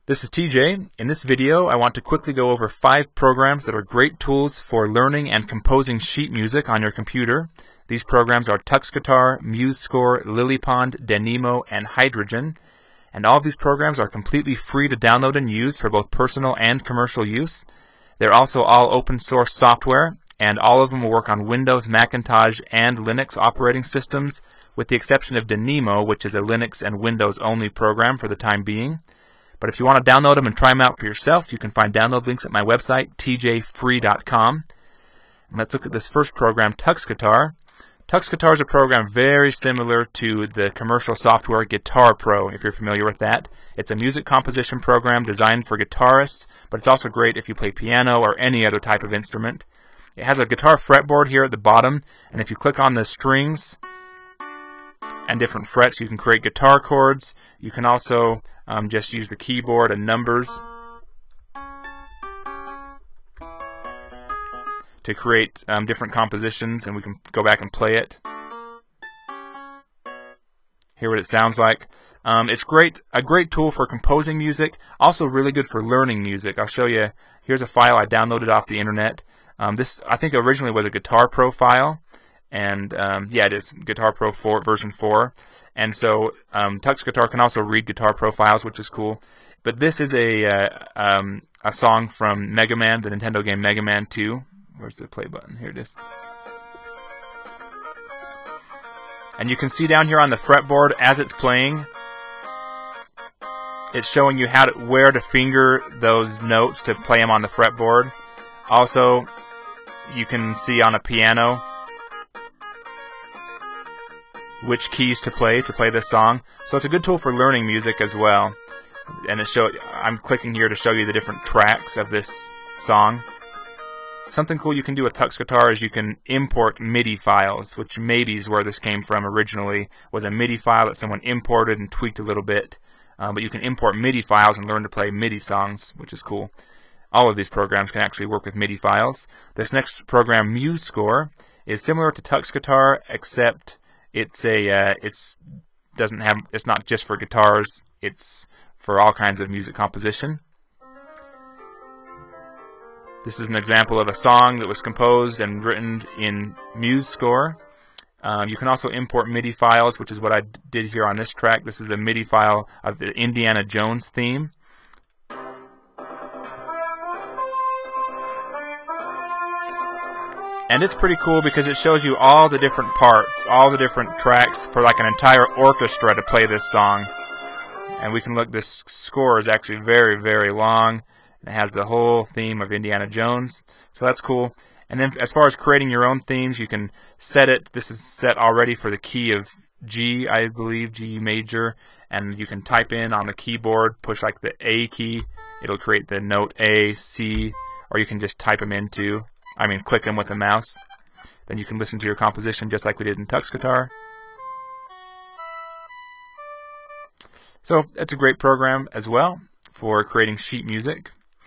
This is TJ. In this video, I want to quickly go over 5 programs that are great tools for learning and composing sheet music on your computer. These programs are TuxGuitar, MuseScore, LilyPond, Denemo, and Hydrogen. And all of these programs are completely free to download and use for both personal and commercial use. They're also all open source software, and all of them will work on Windows, Macintosh, and Linux operating systems, with the exception of Denemo, which is a Linux and Windows only program for the time being. But if you want to download them and try them out for yourself, you can find download links at my website, tjfree.com. And let's look at this first program, TuxGuitar. TuxGuitar is a program very similar to the commercial software Guitar Pro, if you're familiar with that. It's a music composition program designed for guitarists, but it's also great if you play piano or any other type of instrument. It has a guitar fretboard here at the bottom, and if you click on the strings and different frets, you can create guitar chords. You can also just use the keyboard and numbers to create different compositions, and we can go back and play it. Hear what it sounds like. It's a great tool for composing music, also really good for learning music. I'll show you. Here's a file I downloaded off the internet. This, I think, originally was a Guitar Pro file, and yeah, it is Guitar Pro 4, version 4. And so TuxGuitar can also read Guitar Pro files, which is cool. But this is a song from Mega Man, the Nintendo game Mega Man 2. Where's the play button? Here it is. And you can see down here on the fretboard as it's playing, it's showing you where to finger those notes to play them on the fretboard. Also, you can see on a piano which keys to play this song. So it's a good tool for learning music as well. And I'm clicking here to show you the different tracks of this song. Something cool you can do with TuxGuitar is you can import MIDI files, which maybe is where this came from originally, was a MIDI file that someone imported and tweaked a little bit. But you can import MIDI files and learn to play MIDI songs, which is cool. All of these programs can actually work with MIDI files. This next program, MuseScore, is similar to TuxGuitar, except it's not just for guitars, it's for all kinds of music composition. This is an example of a song that was composed and written in MuseScore. You can also import MIDI files, which is what I did here on this track. This is a MIDI file of the Indiana Jones theme. And it's pretty cool because it shows you all the different parts, all the different tracks for like an entire orchestra to play this song. And we can look, this score is actually very, very long. It has the whole theme of Indiana Jones. So that's cool. And then as far as creating your own themes, you can set it. This is set already for the key of G, I believe, G major. And you can type in on the keyboard, push like the A key. It'll create the note A, C, or you can just type them into. Click them with the mouse. Then you can listen to your composition just like we did in TuxGuitar. So it's a great program as well for creating sheet music.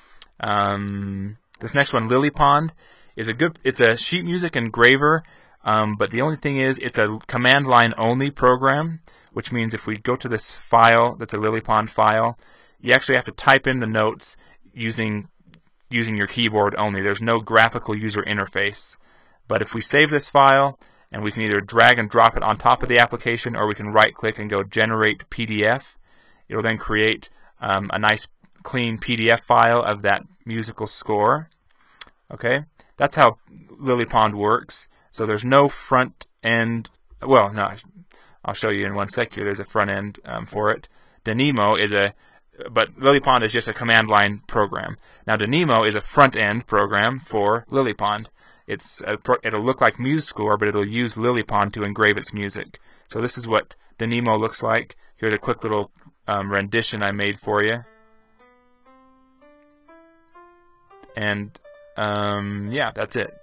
This next one, LilyPond, it's a sheet music engraver, but the only thing is it's a command line only program, which means if we go to this file that's a LilyPond file, you actually have to type in the notes using your keyboard only. There's no graphical user interface. But if we save this file, and we can either drag and drop it on top of the application, or we can right click and go generate PDF, it'll then create a nice clean PDF file of that musical score. Okay, that's how LilyPond works. So there's no front end. Well, no, I'll show you in one sec here. There's a front end for it. Denemo is but LilyPond is just a command line program. Now Denemo is a front end program for LilyPond. It'll look like MuseScore, but it'll use LilyPond to engrave its music. So this is what Denemo looks like. Here's a quick little rendition I made for you. And yeah, that's it.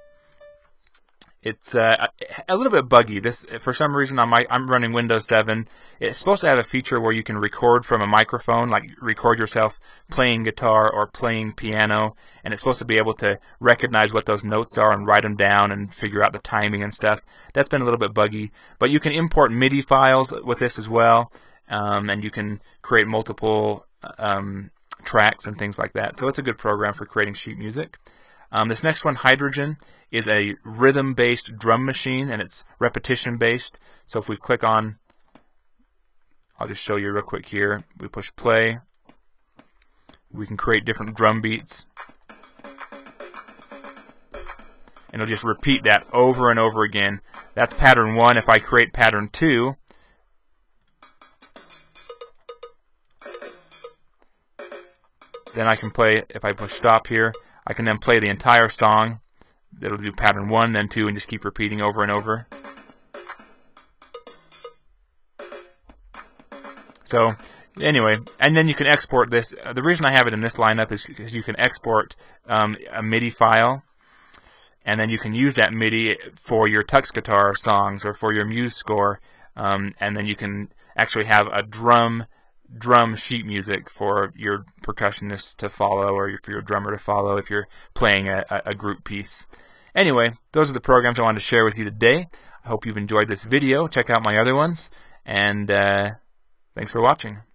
It's a little bit buggy. This, for some reason, I'm running Windows 7. It's supposed to have a feature where you can record from a microphone, like record yourself playing guitar or playing piano, and it's supposed to be able to recognize what those notes are and write them down and figure out the timing and stuff. That's been a little bit buggy. But you can import MIDI files with this as well, and you can create multiple tracks and things like that. So it's a good program for creating sheet music. This next one, Hydrogen, is a rhythm-based drum machine, and it's repetition-based. So if we click on, I'll just show you real quick here. We push play. We can create different drum beats. And it'll just repeat that over and over again. That's pattern 1. If I create pattern 2, then I can play, if I push stop here, I can then play the entire song. It'll do pattern 1, then 2, and just keep repeating over and over. So, anyway, and then you can export this. The reason I have it in this lineup is because you can export a MIDI file, and then you can use that MIDI for your Tux Guitar songs or for your Muse score, and then you can actually have a drum sheet music for your percussionist to follow, or for your drummer to follow if you're playing a group piece. Anyway, those are the programs I wanted to share with you today. I hope you've enjoyed this video. Check out my other ones, and thanks for watching.